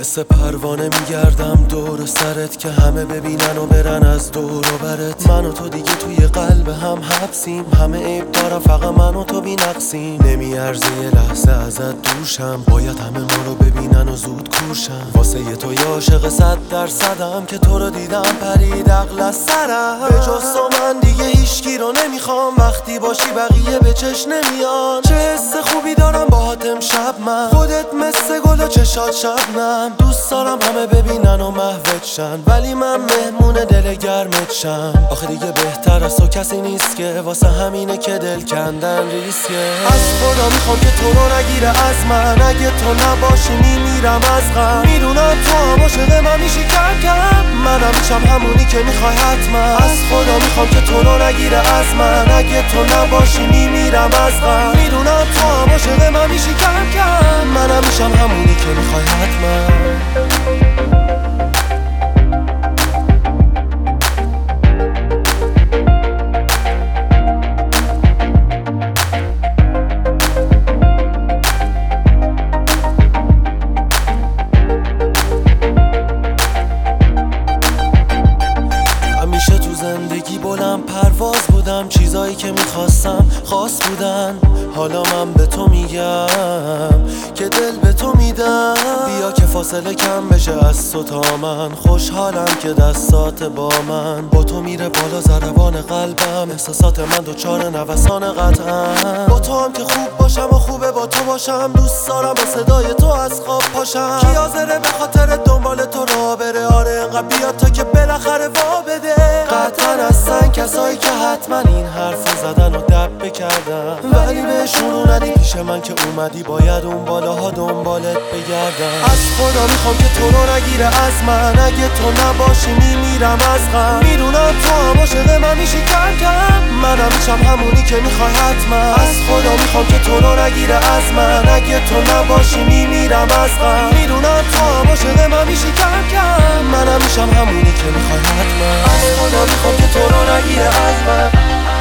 مثل پروانه میگردم دور سرت که همه ببینن و برن از دور و برت. من و تو دیگه توی قلب هم حبسیم، همه عیب دارم فقط من و تو بی نقصیم. نمیارزه یه لحظه ازت دوشم، باید همه ما رو ببینن و زود کورشم. واسه یه تو یه عاشق 100%م که تو رو دیدم پرید عقل از سرم. به جز تو من دیگه هیچکی رو نمیخوام، وقتی باشی بقیه به چش نمیان. چه حس خوبی دارم باهات امشب من، خودت مثل گل و چشات شبنم. دوست دارم همه ببینن و محوت شن، ولی من مهمون دل گرمت شم. آخه دیگه بهتر از تو کسی نیست که واسه همینه که دل کندن ریسکه. از خدا میخوام که تو رو نگیره از من، اگه تو نباشی میمیرم از غم. میدونم تو هم عاشق من میشی کم کم، منم میشم همونی که میخوای حتما. از خدا میخوام که تو رو نگیره از من، اگه تو نباشی میمیرم از غم. میدونم تو هم عاشق من میشی کم کم، منم میشم همونی که میخوای حتما. زندگی بلند پرواز بودم، چیزایی که میخواستم خاص بودن. حالا من به تو میگم که دل به تو میدم. بیا که فاصله کم بشه از تو تا من، خوشحالم که دستات با من. با تو میره بالا ضربان قلبم، احساسات من دوچار نوسان قطعم. با تو هم که خوب باشم و خوبه با تو باشم، دوست دارم با صدای تو از خواب پاشم. کی حاضره به خاطر دنبال تو راه بره؟ آره انقدر بیا تا که بالاخره وا بده. قطعا هستن کسایی که حتما این حرفو زدن و دب کردن، ولی بهشون رو ندی پیش من که اومدی باید اون بالاها دنبالت بگردم. از خدا میخوام که تو رو نگیره از من، اگه تو نباشی میمیرم از غم. میدونم تو هم عاشق من میشی کم کم، منم میشم همونی که میخوای حتما. از خدا میخوام که تو رو نگیره از من، اگه تو نباشی میمیرم از غم. میدونم تو هم عاشق من میشی کم کم، منم میشم همونی که میخوای حتما. از خدا میخوام که تو رو نگیره از من.